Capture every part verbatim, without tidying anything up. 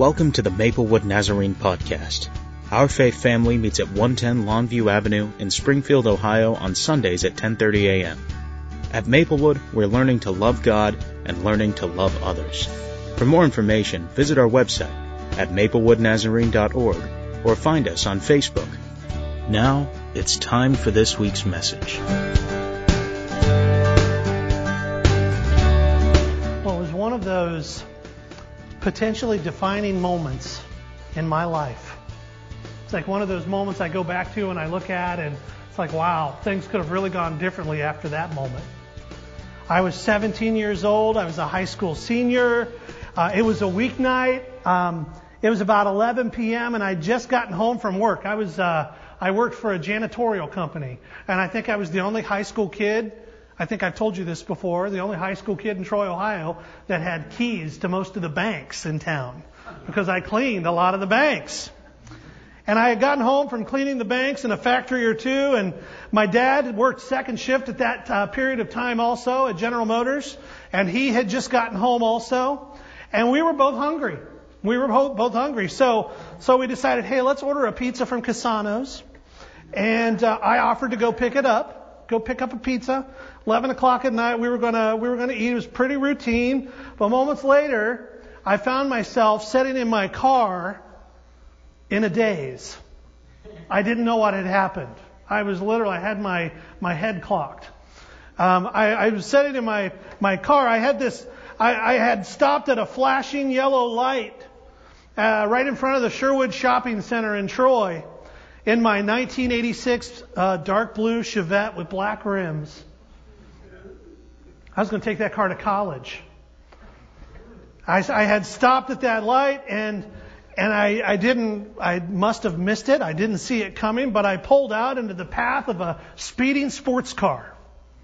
Welcome to the Maplewood Nazarene Podcast. Our faith family meets at one ten Longview Avenue in Springfield, Ohio on Sundays at ten thirty a.m. At Maplewood, we're learning to love God and learning to love others. For more information, visit our website at maplewood nazarene dot org or find us on Facebook. Now, it's time for this week's message. Well, it was one of those potentially defining moments in my life. It's like one of those moments I go back to and I look at and it's like, wow, things could have really gone differently after that moment. I was seventeen years old. I was a high school senior. Uh, it was a weeknight. Um, it was about eleven p.m. and I'd just gotten home from work. I was uh, I worked for a janitorial company, and I think I was the only high school kid. I think I've told you this before, the only high school kid in Troy, Ohio that had keys to most of the banks in town because I cleaned a lot of the banks. And I had gotten home from cleaning the banks in a factory or two, and my dad worked second shift at that uh, period of time also at General Motors, and he had just gotten home also, and we were both hungry. We were both, both hungry. So, so we decided, hey, let's order a pizza from Cassano's, and uh, I offered to go pick it up, go pick up a pizza. eleven o'clock at night, we were gonna, we were gonna eat. It was pretty routine, but moments later, I found myself sitting in my car in a daze. I didn't know what had happened. I was literally, I had my, my head clocked. Um, I, I was sitting in my, my car. I had this, I, I had stopped at a flashing yellow light, uh, right in front of the Sherwood Shopping Center in Troy in my nineteen eighty-six, uh, dark blue Chevette with black rims. I was going to take that car to college. I, I had stopped at that light and And I, I didn't, I must have missed it. I didn't see it coming, but I pulled out into the path of a speeding sports car.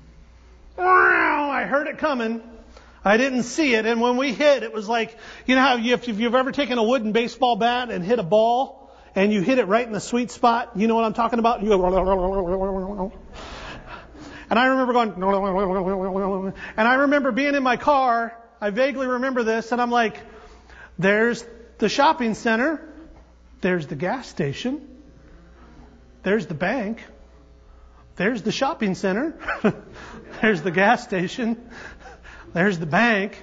I heard it coming. I didn't see it. And when we hit, it was like, you know how you, if you've ever taken a wooden baseball bat and hit a ball and you hit it right in the sweet spot, you know what I'm talking about? You go, and I remember going, and I remember being in my car. I vaguely remember this, and I'm like, there's the shopping center, there's the gas station, there's the bank, there's the shopping center, there's the gas station, there's the bank.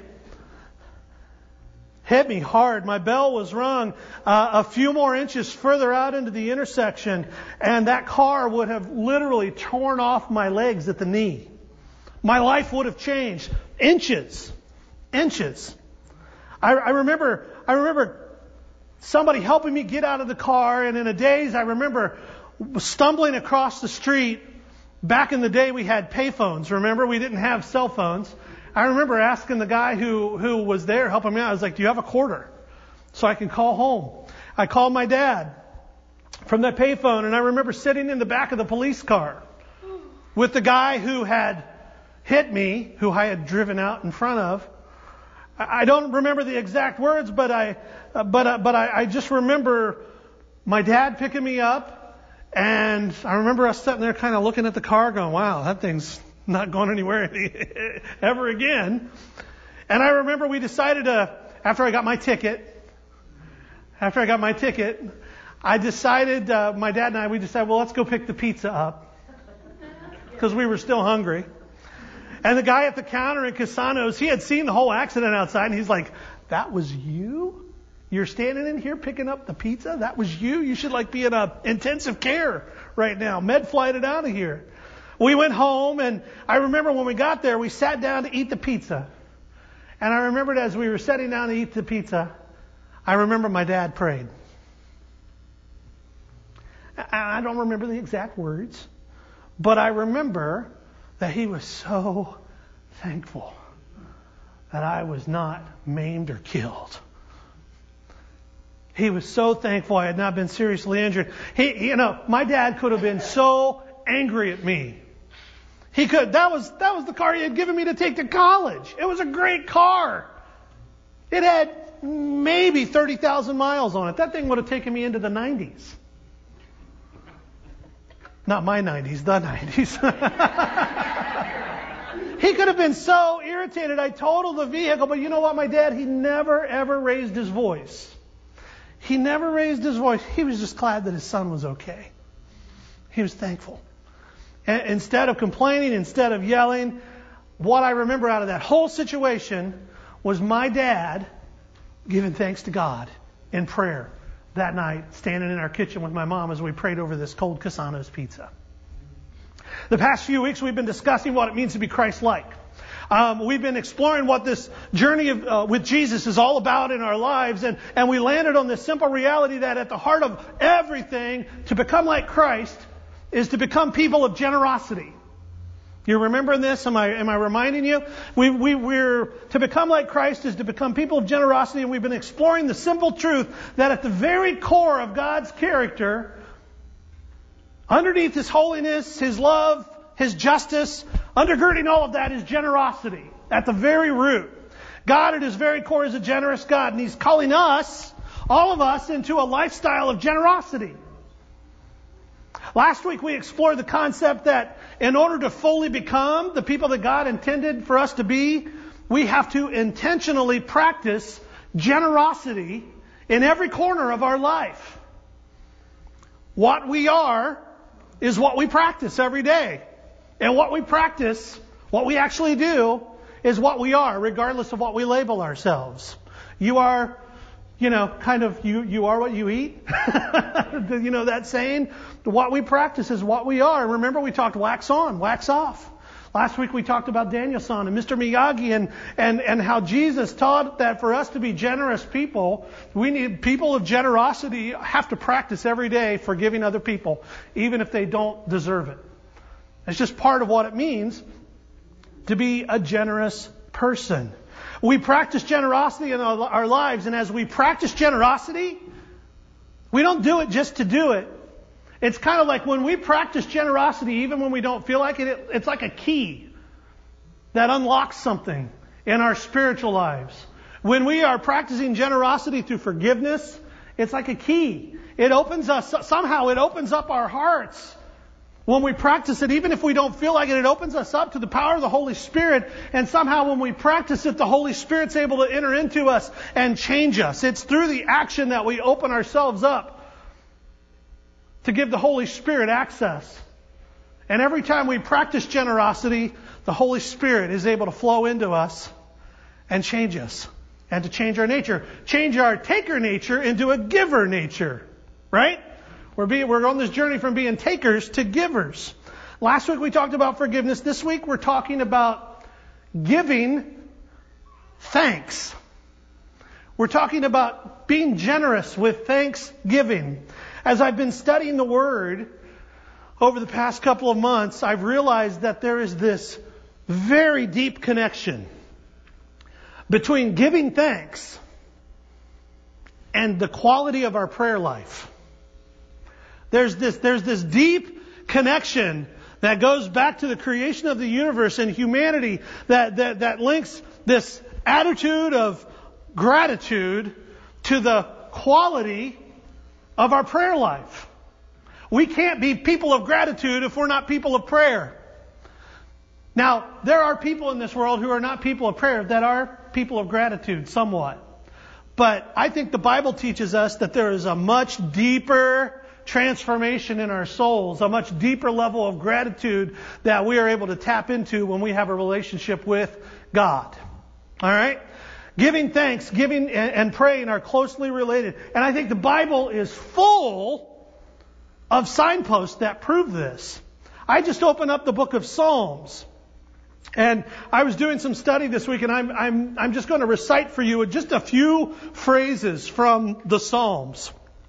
Hit me hard. My bell was rung uh, a few more inches further out into the intersection, and that car would have literally torn off my legs at the knee. My life would have changed. Inches. Inches. I, I remember, I remember somebody helping me get out of the car, and in a daze, I remember stumbling across the street. Back in the day, we had payphones. Remember, we didn't have cell phones. I remember asking the guy who, who was there helping me out, I was like, do you have a quarter so I can call home? I called my dad from that payphone, and I remember sitting in the back of the police car with the guy who had hit me, who I had driven out in front of. I don't remember the exact words, but I, uh, but uh, but I, I just remember my dad picking me up, and I remember us sitting there, kind of looking at the car, going, "Wow, that thing's not going anywhere ever again." And I remember we decided to, after I got my ticket, after I got my ticket, I decided, uh, my dad and I, we decided, well, let's go pick the pizza up because we were still hungry. And the guy at the counter in Cassano's, he had seen the whole accident outside, and he's like, that was you? You're standing in here picking up the pizza? That was you? You should like be in a intensive care right now. Med flighted out of here. We went home, and I remember when we got there, we sat down to eat the pizza. And I remembered as we were sitting down to eat the pizza, I remember my dad prayed. I don't remember the exact words, but I remember that he was so thankful that I was not maimed or killed. He was so thankful I had not been seriously injured. He, you know, my dad could have been so angry at me. He could. That was that was the car he had given me to take to college. It was a great car. It had maybe thirty thousand miles on it. That thing would have taken me into the nineties. Not my nineties, the nineties. He could have been so irritated I totaled the vehicle, but you know what, my dad, he never ever raised his voice. He never raised his voice. He was just glad that his son was okay. He was thankful. And instead of complaining, instead of yelling, what I remember out of that whole situation was my dad giving thanks to God in prayer that night, standing in our kitchen with my mom as we prayed over this cold Cassano's pizza. The past few weeks we've been discussing what it means to be Christ-like. Um, we've been exploring what this journey of, uh, with Jesus is all about in our lives, and, and we landed on this simple reality that at the heart of everything, to become like Christ, is to become people of generosity. You remembering this? Am I am I reminding you? We we we're to become like Christ is to become people of generosity, and we've been exploring the simple truth that at the very core of God's character, underneath His holiness, His love, His justice, undergirding all of that is generosity at the very root. God at His very core is a generous God, and He's calling us, all of us, into a lifestyle of generosity. Last week we explored the concept that in order to fully become the people that God intended for us to be, we have to intentionally practice generosity in every corner of our life. What we are is what we practice every day. And what we practice, what we actually do, is what we are, regardless of what we label ourselves. You are, you know, kind of, you, you are what you eat. You know that saying? What we practice is what we are. Remember we talked wax on, wax off. Last week we talked about Daniel-san and Mister Miyagi and, and, and how Jesus taught that for us to be generous people, we need people of generosity have to practice every day forgiving other people, even if they don't deserve it. It's just part of what it means to be a generous person. We practice generosity in our, our lives, and as we practice generosity, we don't do it just to do it. It's kind of like when we practice generosity, even when we don't feel like it, it it's like a key that unlocks something in our spiritual lives. When we are practicing generosity through forgiveness, it's like a key. It opens us, somehow it opens up our hearts. When we practice it, even if we don't feel like it, it opens us up to the power of the Holy Spirit. And somehow when we practice it, the Holy Spirit's able to enter into us and change us. It's through the action that we open ourselves up to give the Holy Spirit access. And every time we practice generosity, the Holy Spirit is able to flow into us and change us. And to change our nature. Change our taker nature into a giver nature. Right? We're, being, we're on this journey from being takers to givers. Last week we talked about forgiveness. This week we're talking about giving thanks. We're talking about being generous with thanksgiving. As I've been studying the Word over the past couple of months, I've realized that there is this very deep connection between giving thanks and the quality of our prayer life. There's this, there's this deep connection that goes back to the creation of the universe and humanity that, that, that links this attitude of gratitude to the quality of our prayer life. We can't be people of gratitude if we're not people of prayer. Now, there are people in this world who are not people of prayer that are people of gratitude somewhat. But I think the Bible teaches us that there is a much deeper transformation in our souls, a much deeper level of gratitude that we are able to tap into when we have a relationship with God. All right? Giving thanks, giving and praying are closely related. And I think the Bible is full of signposts that prove this. I just opened up the book of Psalms. And I was doing some study this week, and I'm, I'm, I'm just going to recite for you just a few phrases from the Psalms.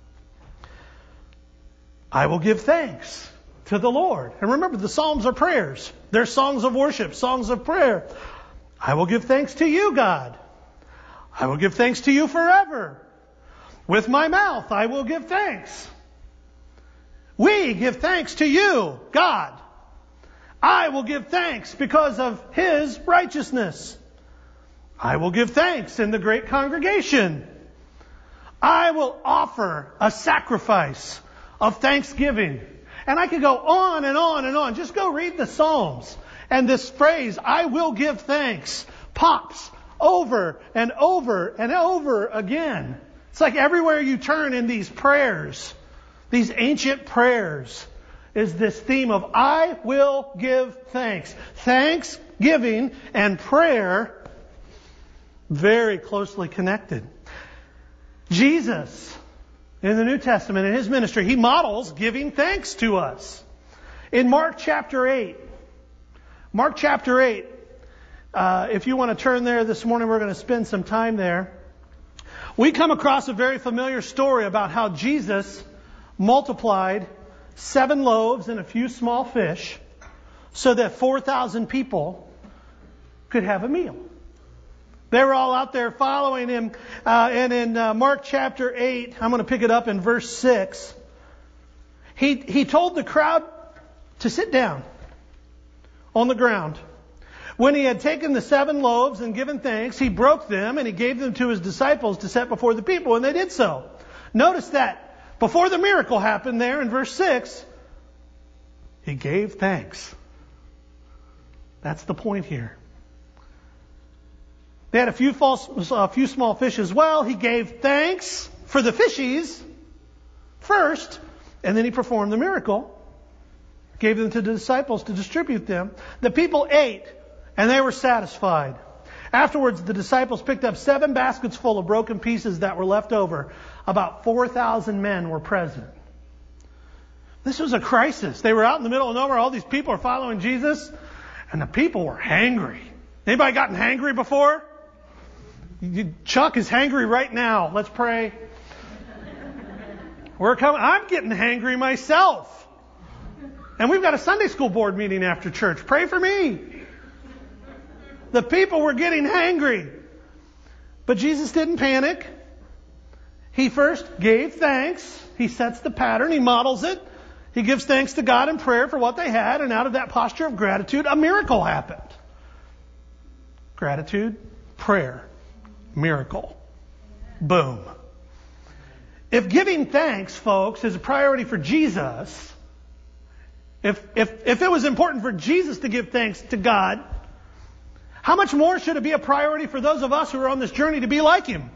I will give thanks to the Lord. And remember, the Psalms are prayers. They're songs of worship, songs of prayer. I will give thanks to you, God. I will give thanks to you forever. With my mouth, I will give thanks. We give thanks to you, God. I will give thanks because of His righteousness. I will give thanks in the great congregation. I will offer a sacrifice of thanksgiving. And I could go on and on and on. Just go read the Psalms. And this phrase, I will give thanks, pops over and over and over again. It's like everywhere you turn in these prayers, these ancient prayers, is this theme of I will give thanks. Thanksgiving and prayer very closely connected. Jesus, in the New Testament, in His ministry, He models giving thanks to us. In Mark chapter eight, Mark chapter eight, uh, if you want to turn there this morning, we're going to spend some time there. We come across a very familiar story about how Jesus multiplied seven loaves and a few small fish so that four thousand people could have a meal. They were all out there following Him. Uh, and in uh, Mark chapter eight, I'm going to pick it up in verse six. He, he told the crowd to sit down on the ground. When He had taken the seven loaves and given thanks, He broke them and He gave them to His disciples to set before the people, and they did so. Notice that before the miracle happened there in verse six, He gave thanks. That's the point here. They had a few, false, a few small fish as well. He gave thanks for the fishies first, and then He performed the miracle. Gave them to the disciples to distribute them. The people ate, and they were satisfied. Afterwards, the disciples picked up seven baskets full of broken pieces that were left over. About four thousand men were present. This was a crisis. They were out in the middle of nowhere. All these people are following Jesus, and the people were hangry. Anybody gotten hangry before? Chuck is hangry right now. Let's pray. We're coming. I'm getting hangry myself. And we've got a Sunday school board meeting after church. Pray for me. The people were getting hangry. But Jesus didn't panic. He first gave thanks. He sets the pattern. He models it. He gives thanks to God in prayer for what they had. And out of that posture of gratitude, a miracle happened. Gratitude, prayer, miracle. Boom. If giving thanks, folks, is a priority for Jesus, if, if, if it was important for Jesus to give thanks to God, how much more should it be a priority for those of us who are on this journey to be like Him?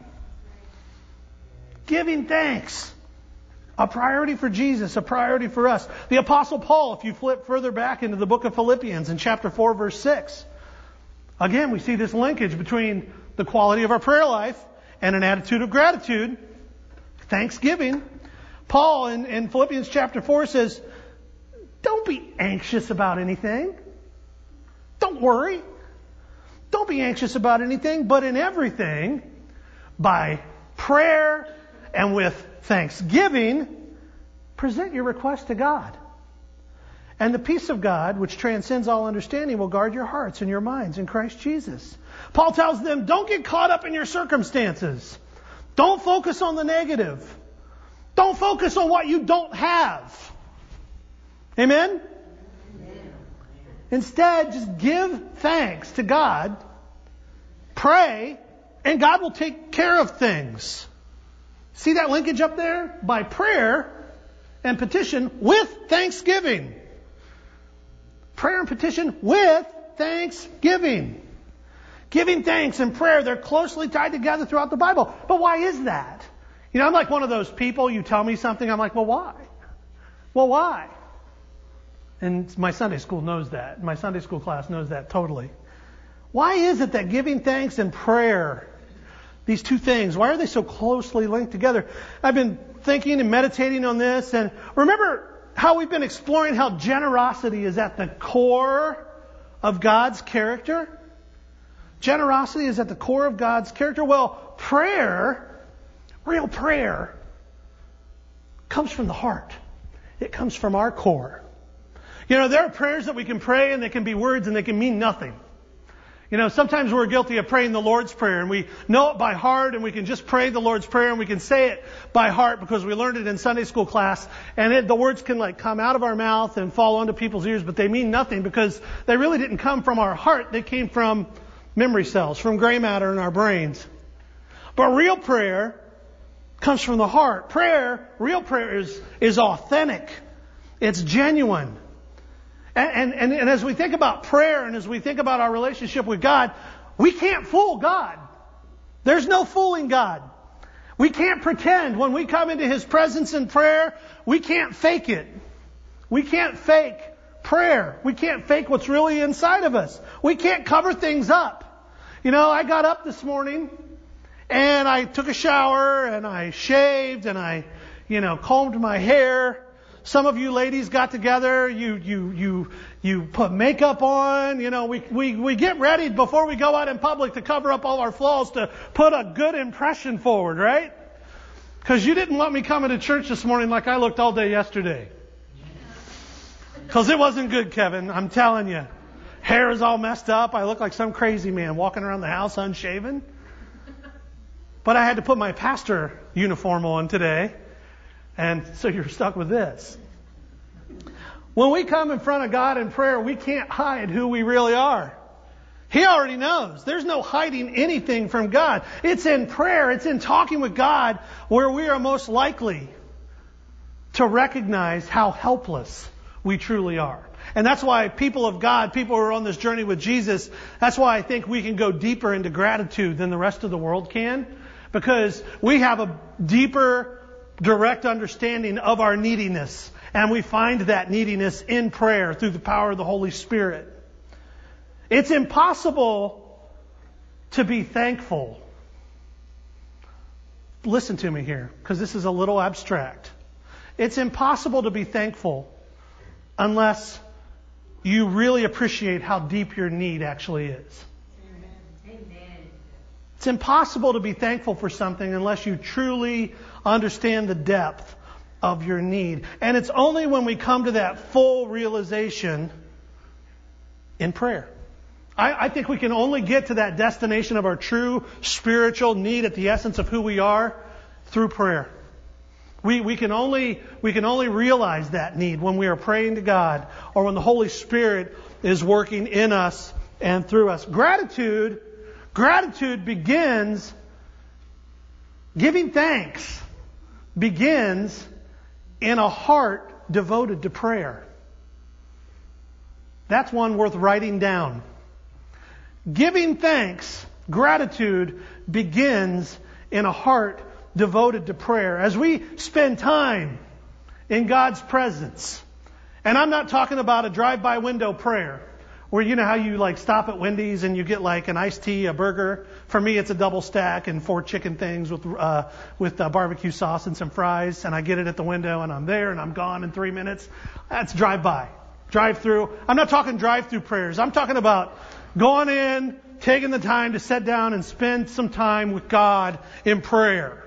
Giving thanks. A priority for Jesus, a priority for us. The Apostle Paul, if you flip further back into the book of Philippians in chapter four, verse six, again, we see this linkage between the quality of our prayer life and an attitude of gratitude, thanksgiving. Paul in, in Philippians chapter four says, don't be anxious about anything. Don't worry. Don't be anxious about anything, but in everything, by prayer and with thanksgiving, present your request to God. And the peace of God, which transcends all understanding, will guard your hearts and your minds in Christ Jesus. Paul tells them, don't get caught up in your circumstances. Don't focus on the negative. Don't focus on what you don't have. Amen? Amen? Instead, just give thanks to God, pray, and God will take care of things. See that linkage up there? By prayer and petition with thanksgiving. Prayer and petition with thanksgiving. Giving thanks and prayer, they're closely tied together throughout the Bible. But why is that? You know, I'm like one of those people, you tell me something, I'm like, well, why? Well, why? And my Sunday school knows that. My Sunday school class knows that totally. Why is it that giving thanks and prayer, these two things, why are they so closely linked together? I've been thinking and meditating on this, and remember how we've been exploring how generosity is at the core of God's character? Generosity is at the core of God's character. Well, prayer, real prayer, comes from the heart. It comes from our core. You know, there are prayers that we can pray and they can be words and they can mean nothing. You know, sometimes we're guilty of praying the Lord's Prayer and we know it by heart and we can just pray the Lord's Prayer and we can say it by heart because we learned it in Sunday school class, and it, the words can like come out of our mouth and fall onto people's ears, but they mean nothing because they really didn't come from our heart. They came from memory cells, from gray matter in our brains. But real prayer comes from the heart. Prayer, real prayer is, is authentic. It's genuine. And, and, and as we think about prayer and as we think about our relationship with God, we can't fool God. There's no fooling God. We can't pretend. When we come into His presence in prayer, we can't fake it. We can't fake prayer. We can't fake what's really inside of us. We can't cover things up. You know, I got up this morning and I took a shower and I shaved and I, you know, combed my hair. Some of you ladies got together, you, you, you, you put makeup on, you know, we, we, we get ready before we go out in public to cover up all our flaws to put a good impression forward, right? Because you didn't want me coming to church this morning like I looked all day yesterday. Because it wasn't good, Kevin, I'm telling you. Hair is all messed up. I look like some crazy man walking around the house unshaven. But I had to put my pastor uniform on today. And so you're stuck with this. When we come in front of God in prayer, we can't hide who we really are. He already knows. There's no hiding anything from God. It's in prayer, it's in talking with God where we are most likely to recognize how helpless we truly are. And that's why people of God, people who are on this journey with Jesus, that's why I think we can go deeper into gratitude than the rest of the world can. Because we have a deeper, direct understanding of our neediness. And we find that neediness in prayer through the power of the Holy Spirit. It's impossible to be thankful. Listen to me here, because this is a little abstract. It's impossible to be thankful unless you really appreciate how deep your need actually is. It's impossible to be thankful for something unless you truly understand the depth of your need. And it's only when we come to that full realization in prayer. I, I think we can only get to that destination of our true spiritual need at the essence of who we are through prayer. We, we can only, we can only realize that need when we are praying to God or when the Holy Spirit is working in us and through us. Gratitude Gratitude begins, giving thanks begins in a heart devoted to prayer. That's one worth writing down. Giving thanks, gratitude begins in a heart devoted to prayer. As we spend time in God's presence, and I'm not talking about a drive-by window prayer, where you know how you like stop at Wendy's and you get like an iced tea, a burger. For me, it's a double stack and four chicken things with uh, with uh, barbecue sauce and some fries. And I get it at the window and I'm there and I'm gone in three minutes. That's drive-by, drive-through. I'm not talking drive-through prayers. I'm talking about going in, taking the time to sit down and spend some time with God in prayer.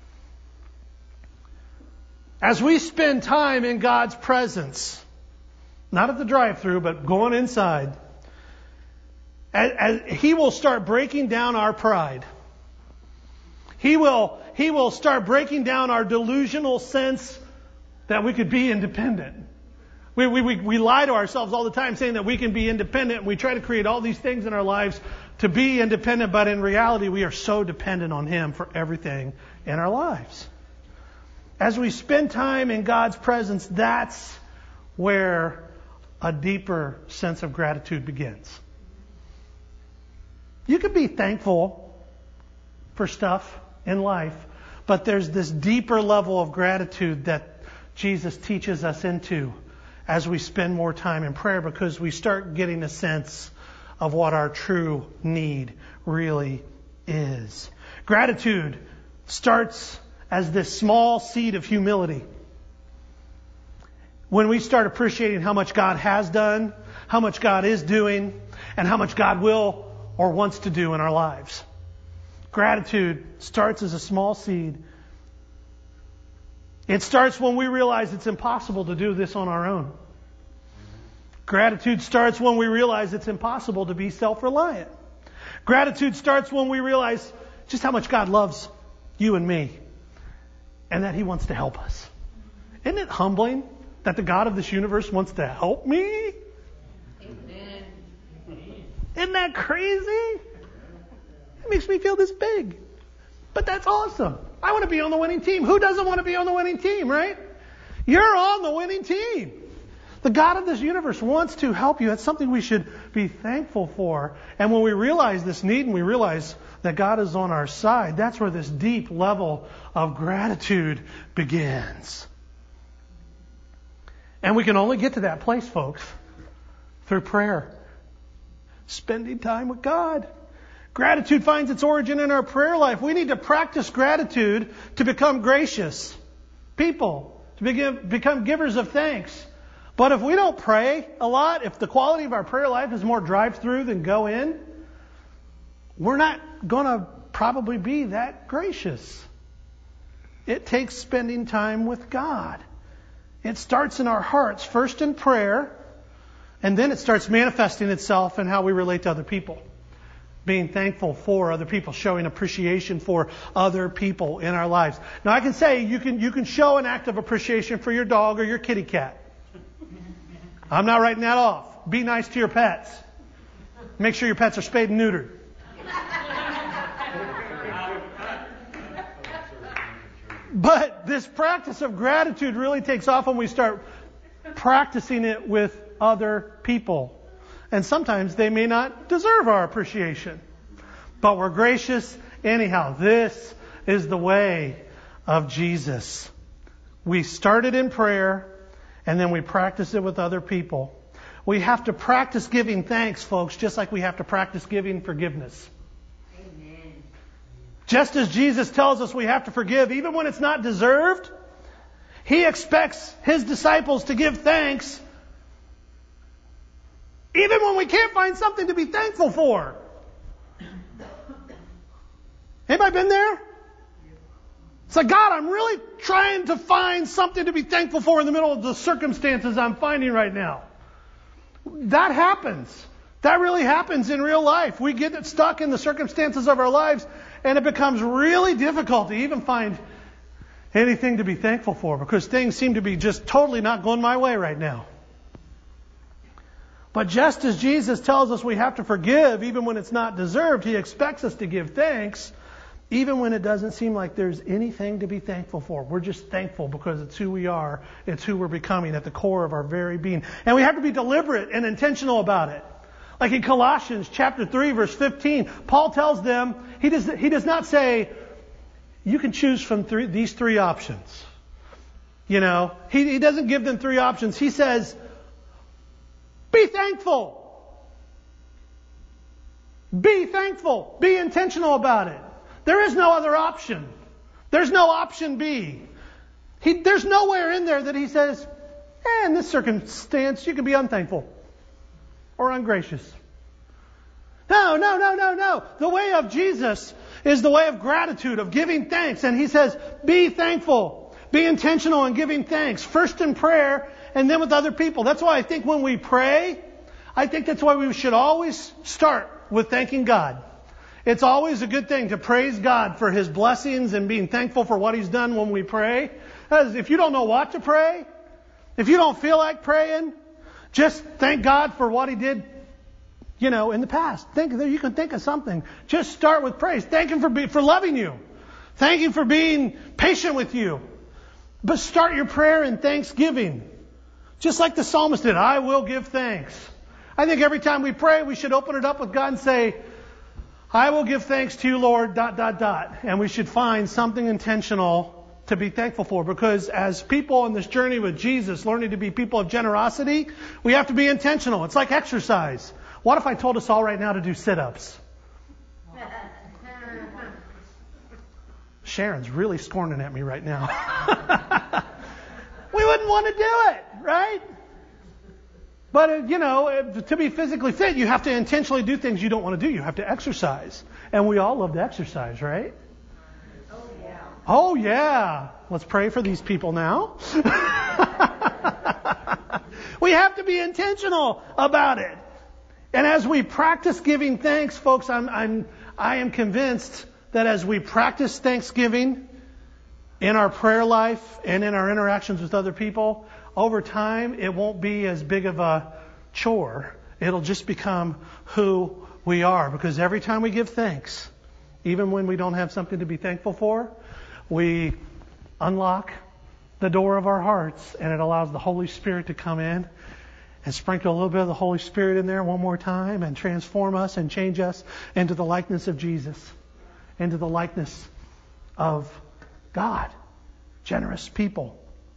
As we spend time in God's presence, not at the drive-thru, but going inside, as, as He will start breaking down our pride. He will, He will start breaking down our delusional sense that we could be independent. We, we, we, we lie to ourselves all the time saying that we can be independent, and we try to create all these things in our lives to be independent, but in reality we are so dependent on Him for everything in our lives. As we spend time in God's presence, that's where a deeper sense of gratitude begins. You can be thankful for stuff in life, but there's this deeper level of gratitude that Jesus teaches us into as we spend more time in prayer, because we start getting a sense of what our true need really is. Gratitude starts as this small seed of humility. When we start appreciating how much God has done, how much God is doing, and how much God will or wants to do in our lives. Gratitude starts as a small seed. It starts when we realize it's impossible to do this on our own. Gratitude starts when we realize it's impossible to be self-reliant. Gratitude starts when we realize just how much God loves you and me, and that He wants to help us. Isn't it humbling that the God of this universe wants to help me? Amen. Isn't that crazy? It makes me feel this big. But that's awesome. I want to be on the winning team. Who doesn't want to be on the winning team, right? You're on the winning team. The God of this universe wants to help you. That's something we should be thankful for. And when we realize this need and we realize that God is on our side, that's where this deep level of gratitude begins. And we can only get to that place, folks, through prayer. Spending time with God. Gratitude finds its origin in our prayer life. We need to practice gratitude to become gracious people, to begin, become givers of thanks. But if we don't pray a lot, if the quality of our prayer life is more drive-through than go in, we're not going to probably be that gracious. It takes spending time with God. It starts in our hearts, first in prayer, and then it starts manifesting itself in how we relate to other people. Being thankful for other people, showing appreciation for other people in our lives. Now I can say you can you can show an act of appreciation for your dog or your kitty cat. I'm not writing that off. Be nice to your pets. Make sure your pets are spayed and neutered. But this practice of gratitude really takes off when we start practicing it with other people. And sometimes they may not deserve our appreciation. But we're gracious anyhow. This is the way of Jesus. We started in prayer, and then we practice it with other people. We have to practice giving thanks, folks, just like we have to practice giving forgiveness. Amen. Just as Jesus tells us we have to forgive even when it's not deserved, He expects His disciples to give thanks even when we can't find something to be thankful for. Anybody been there? It's like, God, I'm really trying to find something to be thankful for in the middle of the circumstances I'm finding right now. That happens. That really happens in real life. We get stuck in the circumstances of our lives, and it becomes really difficult to even find anything to be thankful for because things seem to be just totally not going my way right now. But just as Jesus tells us we have to forgive even when it's not deserved, He expects us to give thanks even when it doesn't seem like there's anything to be thankful for. We're just thankful because it's who we are. It's who we're becoming at the core of our very being. And we have to be deliberate and intentional about it. Like in Colossians chapter three, verse fifteen, Paul tells them, he does, he does not say, you can choose from three, these three options. You know, he, he doesn't give them three options. He says, be thankful. Be thankful. Be intentional about it. There is no other option. There's no option B. He, there's nowhere in there that he says, eh, in this circumstance, you can be unthankful or ungracious. No, no, no, no, no. The way of Jesus is the way of gratitude, of giving thanks. And He says, be thankful. Be intentional in giving thanks. First in prayer and then with other people. That's why I think when we pray, I think that's why we should always start with thanking God. It's always a good thing to praise God for His blessings and being thankful for what He's done when we pray. Because if you don't know what to pray, if you don't feel like praying, just thank God for what He did, you know, in the past. Think you can think of something. Just start with praise. Thank Him for be, for loving you. Thank Him for being patient with you. But start your prayer in thanksgiving. Just like the psalmist did, I will give thanks. I think every time we pray, we should open it up with God and say, I will give thanks to you, Lord, dot, dot, dot. And we should find something intentional to be thankful for. Because as people on this journey with Jesus, learning to be people of generosity, we have to be intentional. It's like exercise. What if I told us all right now to do sit-ups? Sharon's really scorning at me right now. We wouldn't want to do it, right? But, you know, to be physically fit, you have to intentionally do things you don't want to do. You have to exercise. And we all love to exercise, right? Oh, yeah. Oh, yeah. Let's pray for these people now. We have to be intentional about it. And as we practice giving thanks, folks, I'm, I'm, I am convinced that as we practice thanksgiving in our prayer life and in our interactions with other people, over time, it won't be as big of a chore. It'll just become who we are. Because every time we give thanks, even when we don't have something to be thankful for, we unlock the door of our hearts, and it allows the Holy Spirit to come in and sprinkle a little bit of the Holy Spirit in there one more time and transform us and change us into the likeness of Jesus, into the likeness of God. Generous people.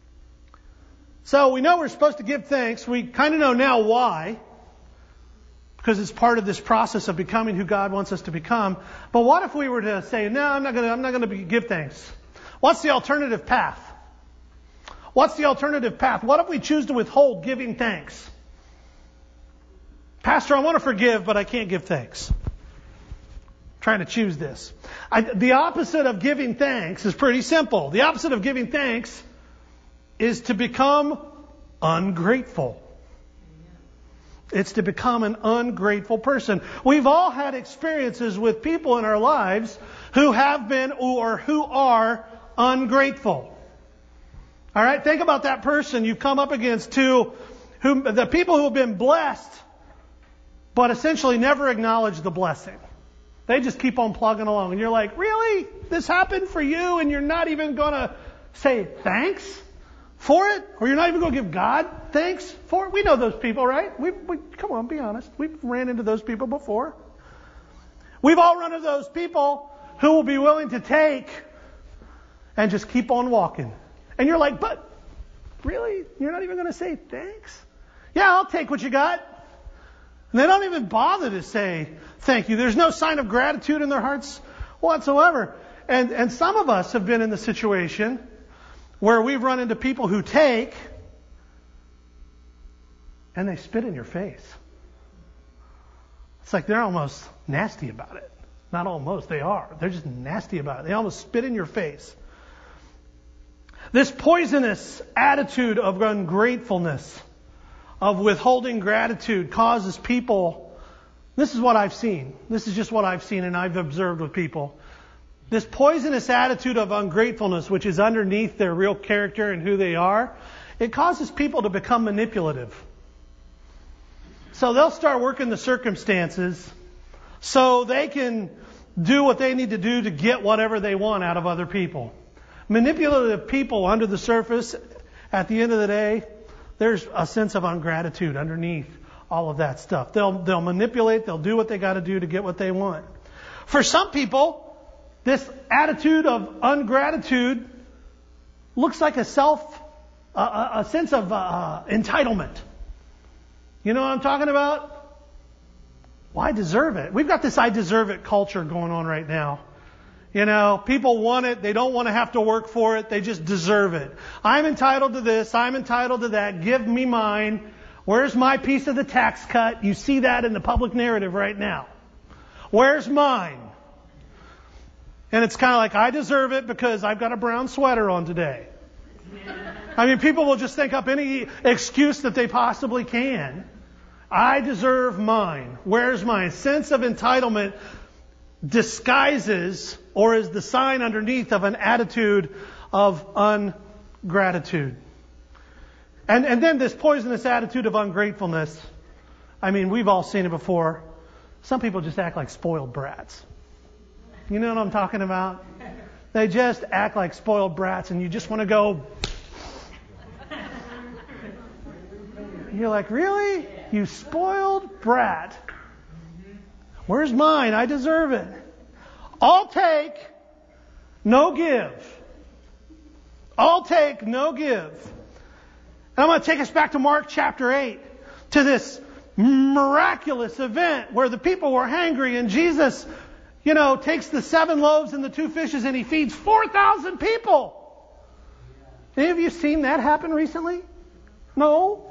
So we know we're supposed to give thanks. We kind of know now why, because it's part of this process of becoming who God wants us to become. But what if we were to say, no, I'm not going to, I'm not going to give thanks? What's the alternative path? What's the alternative path? What if we choose to withhold giving thanks? Pastor, I want to forgive, but I can't give thanks. I'm trying to choose this. I, the opposite of giving thanks is pretty simple. The opposite of giving thanks is to become ungrateful. It's to become an ungrateful person. We've all had experiences with people in our lives who have been or who are ungrateful. All right, think about that person you've come up against to whom the people who have been blessed, but essentially never acknowledge the blessing. They just keep on plugging along, and you're like, really? This happened for you, and you're not even going to say thanks for it? Or you're not even going to give God thanks for it? We know those people, right? We, we come on, be honest. We've ran into those people before. We've all run into those people who will be willing to take and just keep on walking. And you're like, but really? You're not even going to say thanks? Yeah, I'll take what you got. And they don't even bother to say thank you. There's no sign of gratitude in their hearts whatsoever. And, and some of us have been in the situation where we've run into people who take and they spit in your face. It's like they're almost nasty about it. Not almost, they are. They're just nasty about it. They almost spit in your face. This poisonous attitude of ungratefulness, of withholding gratitude, causes people, this is what I've seen. This is just what I've seen and I've observed with people. This poisonous attitude of ungratefulness, which is underneath their real character and who they are, it causes people to become manipulative. So they'll start working the circumstances so they can do what they need to do to get whatever they want out of other people. Manipulative people under the surface, at the end of the day, there's a sense of ungratitude underneath all of that stuff. They'll, they'll manipulate, they'll do what they got to do to get what they want. For some people, this attitude of ungratitude looks like a self, a, a sense of uh, entitlement. You know what I'm talking about? Well, I deserve it. We've got this I deserve it culture going on right now. You know, people want it. They don't want to have to work for it. They just deserve it. I'm entitled to this. I'm entitled to that. Give me mine. Where's my piece of the tax cut? You see that in the public narrative right now. Where's mine? And it's kind of like, I deserve it because I've got a brown sweater on today. I mean, people will just think up any excuse that they possibly can. I deserve mine. Where's mine? Sense of entitlement disguises or is the sign underneath of an attitude of ungratitude. And, and then this poisonous attitude of ungratefulness. I mean, we've all seen it before. Some people just act like spoiled brats. You know what I'm talking about? They just act like spoiled brats and you just want to go. You're like, really? You spoiled brat. Where's mine? I deserve it. I'll take, no give. I'll take, no give. And I'm going to take us back to Mark chapter eight, to this miraculous event where the people were hungry and Jesus, you know, takes the seven loaves and the two fishes and he feeds four thousand people. Any of you seen that happen recently? No?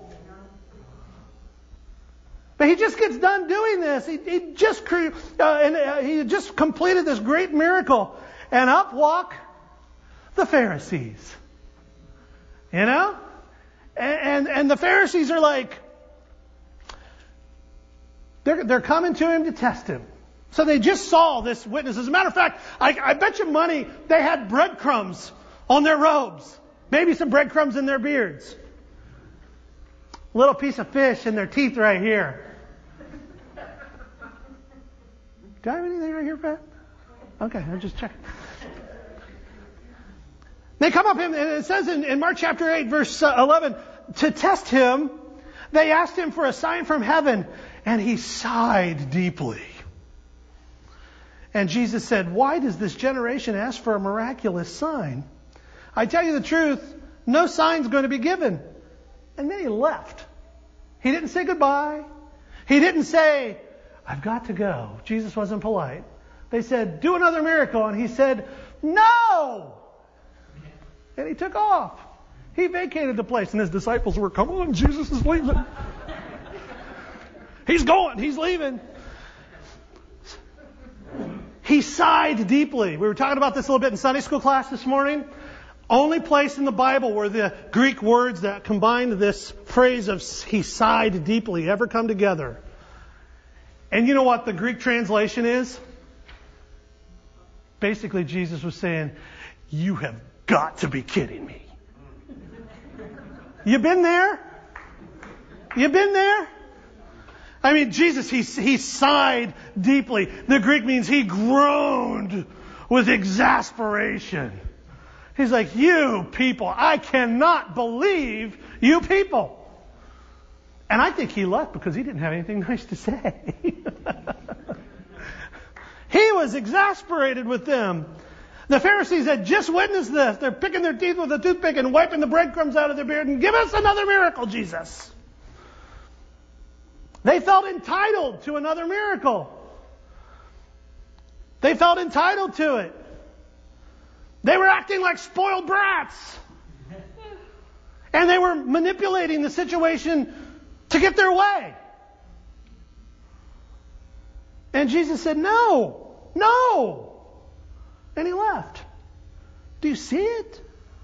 But he just gets done doing this. He, he just cre- uh, and uh, he just completed this great miracle, and up walk the Pharisees. You know, and and, and the Pharisees are like, they're they're coming to him to test him. So they just saw this witness. As a matter of fact, I, I bet you money they had breadcrumbs on their robes, maybe some breadcrumbs in their beards, a little piece of fish in their teeth right here. Do I have anything right here, Pat? Okay, I'm just checking. They come up him, and it says in, in Mark chapter eight, verse eleven, to test him, they asked him for a sign from heaven, and he sighed deeply. And Jesus said, why does this generation ask for a miraculous sign? I tell you the truth, no sign's going to be given. And then he left. He didn't say goodbye. He didn't say, I've got to go. Jesus wasn't polite. They said, do another miracle. And he said, no! And he took off. He vacated the place. And his disciples were, come on, Jesus is leaving. He's going. He's leaving. He sighed deeply. We were talking about this a little bit in Sunday school class this morning. Only place in the Bible where the Greek words that combine this phrase of he sighed deeply ever come together. And you know what the Greek translation is? Basically, Jesus was saying, you have got to be kidding me. You been there? You been there? I mean, Jesus, he, he sighed deeply. The Greek means he groaned with exasperation. He's like, you people, I cannot believe you people. And I think he left because he didn't have anything nice to say. He was exasperated with them. The Pharisees had just witnessed this. They're picking their teeth with a toothpick and wiping the breadcrumbs out of their beard and give us another miracle, Jesus. They felt entitled to another miracle. They felt entitled to it. They were acting like spoiled brats. And they were manipulating the situation to get their way. And Jesus said, no, no. And he left. Do you see it?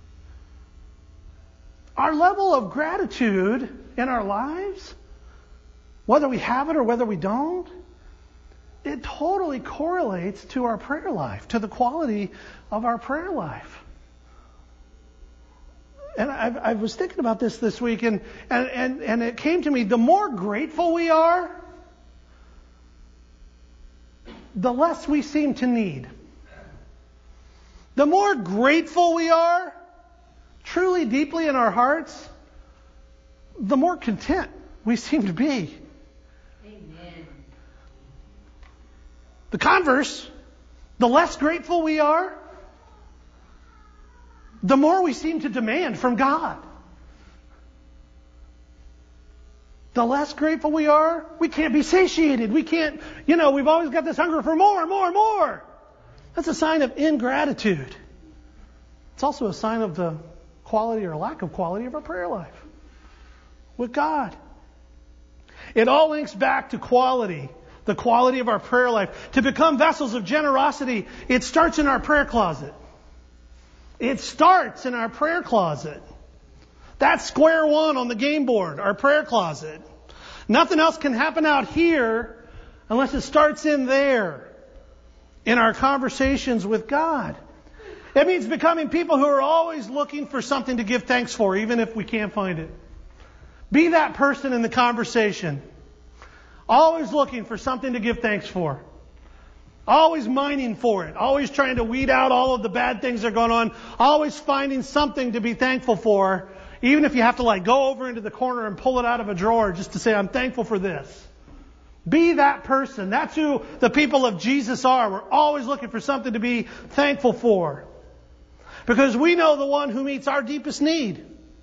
Our level of gratitude in our lives, whether we have it or whether we don't, it totally correlates to our prayer life, to the quality of our prayer life. And I, I was thinking about this this week, and, and, and, and it came to me, the more grateful we are, the less we seem to need. The more grateful we are, truly deeply in our hearts, the more content we seem to be. Amen. The converse, the less grateful we are, the more we seem to demand from God. The less grateful we are, we can't be satiated. We can't, you know, we've always got this hunger for more, more, more. That's a sign of ingratitude. It's also a sign of the quality or lack of quality of our prayer life with God. It all links back to quality, the quality of our prayer life. To become vessels of generosity, it starts in our prayer closet. It starts in our prayer closet. That's square one on the game board, our prayer closet. Nothing else can happen out here unless it starts in there, in our conversations with God. It means becoming people who are always looking for something to give thanks for, even if we can't find it. Be that person in the conversation. Always looking for something to give thanks for. Always mining for it. Always trying to weed out all of the bad things that are going on. Always finding something to be thankful for. Even if you have to like go over into the corner and pull it out of a drawer just to say, I'm thankful for this. Be that person. That's who the people of Jesus are. We're always looking for something to be thankful for. Because we know the one who meets our deepest need.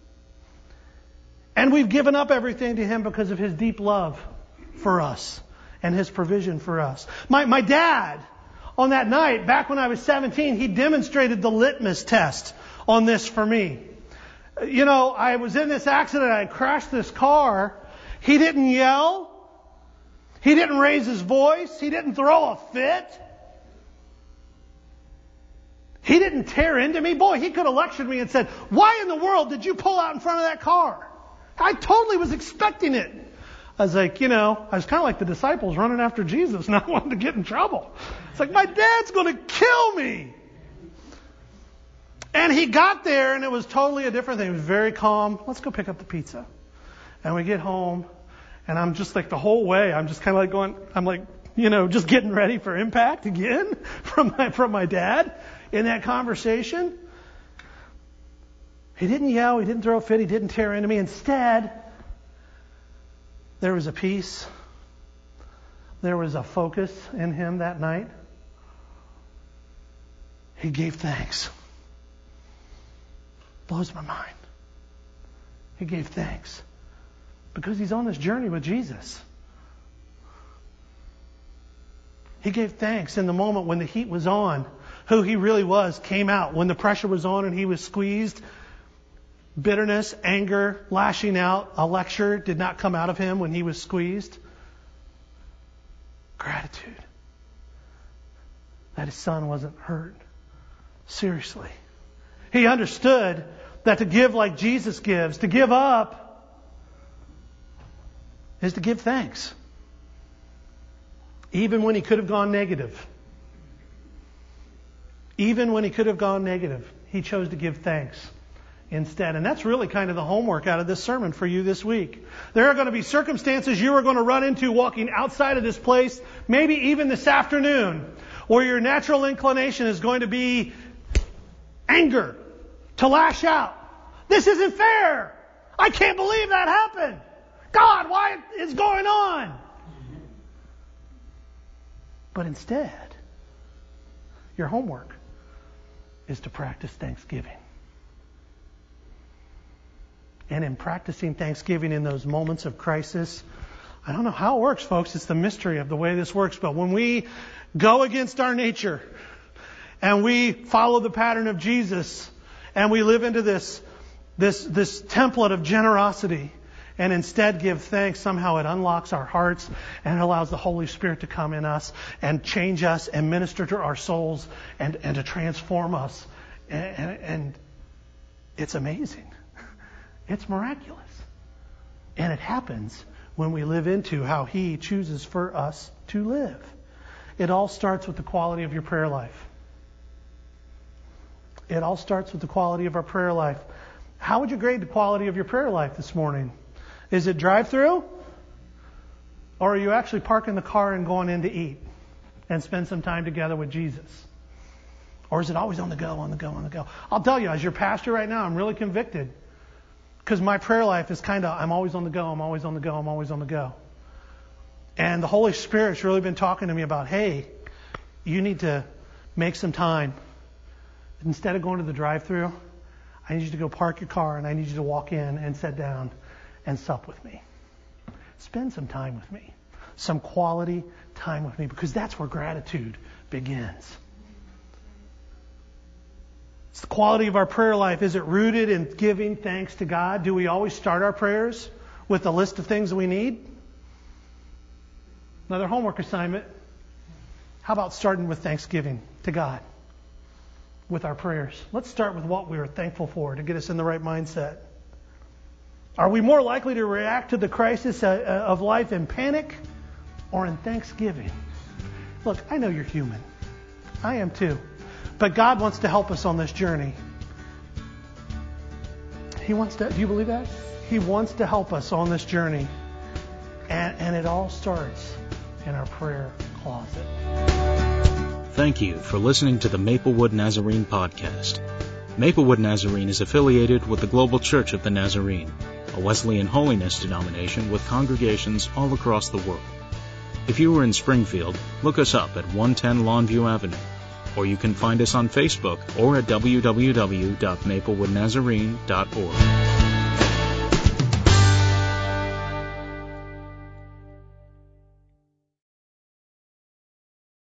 And we've given up everything to Him because of His deep love for us and His provision for us. My, my dad, on that night, back when I was seventeen, he demonstrated the litmus test on this for me. You know, I was in this accident. I crashed this car. He didn't yell. He didn't raise his voice. He didn't throw a fit. He didn't tear into me. Boy, he could have lectured me and said, why in the world did you pull out in front of that car? I totally was expecting it. I was like, you know, I was kind of like the disciples running after Jesus, not wanting to get in trouble. It's like, my dad's going to kill me. And he got there, and it was totally a different thing. It was very calm. Let's go pick up the pizza. And we get home, and I'm just like the whole way, I'm just kind of like going, I'm like, you know, just getting ready for impact again from my, from my dad in that conversation. He didn't yell, he didn't throw a fit, he didn't tear into me. Instead, there was a peace. There was a focus in him that night. He gave thanks. Blows my mind. He gave thanks. Because he's on this journey with Jesus. He gave thanks in the moment when the heat was on. Who he really was came out. When the pressure was on and he was squeezed, bitterness, anger, lashing out, a lecture did not come out of him when he was squeezed. Gratitude. That his son wasn't hurt. Seriously. He understood that to give like Jesus gives, to give up, is to give thanks. Even when he could have gone negative. Even when he could have gone negative, he chose to give thanks instead. And that's really kind of the homework out of this sermon for you this week. There are going to be circumstances you are going to run into walking outside of this place, maybe even this afternoon, where your natural inclination is going to be anger, to lash out. This isn't fair. I can't believe that happened. God, why is going on? But instead, your homework is to practice thanksgiving. And in practicing thanksgiving in those moments of crisis, I don't know how it works, folks. It's the mystery of the way this works. But when we go against our nature and we follow the pattern of Jesus and we live into this, this, this template of generosity, and instead give thanks, somehow it unlocks our hearts and allows the Holy Spirit to come in us and change us and minister to our souls and, and to transform us. And, and, and it's amazing. It's miraculous. And it happens when we live into how He chooses for us to live. It all starts with the quality of your prayer life. It all starts with the quality of our prayer life. How would you grade the quality of your prayer life this morning? Is it drive-through? Or are you actually parking the car and going in to eat and spend some time together with Jesus? Or is it always on the go, on the go, on the go? I'll tell you, as your pastor right now, I'm really convicted. Because my prayer life is kind of, I'm always on the go, I'm always on the go, I'm always on the go. And the Holy Spirit's really been talking to me about, hey, you need to make some time. Instead of going to the drive-through, I need you to go park your car and I need you to walk in and sit down and sup with me. Spend some time with me. Some quality time with me, because that's where gratitude begins. It's the quality of our prayer life. Is it rooted in giving thanks to God? Do we always start our prayers with a list of things we need? Another homework assignment. How about starting with thanksgiving to God with our prayers? Let's start with what we are thankful for to get us in the right mindset. Are we more likely to react to the crisis of life in panic or in thanksgiving? Look, I know you're human. I am too. But God wants to help us on this journey. He wants to, do you believe that? He wants to help us on this journey. And, and it all starts in our prayer closet. Thank you for listening to the Maplewood Nazarene podcast. Maplewood Nazarene is affiliated with the Global Church of the Nazarene, a Wesleyan holiness denomination with congregations all across the world. If you are in Springfield, look us up at one ten Longview Avenue, or you can find us on Facebook or at w w w dot maplewood nazarene dot org.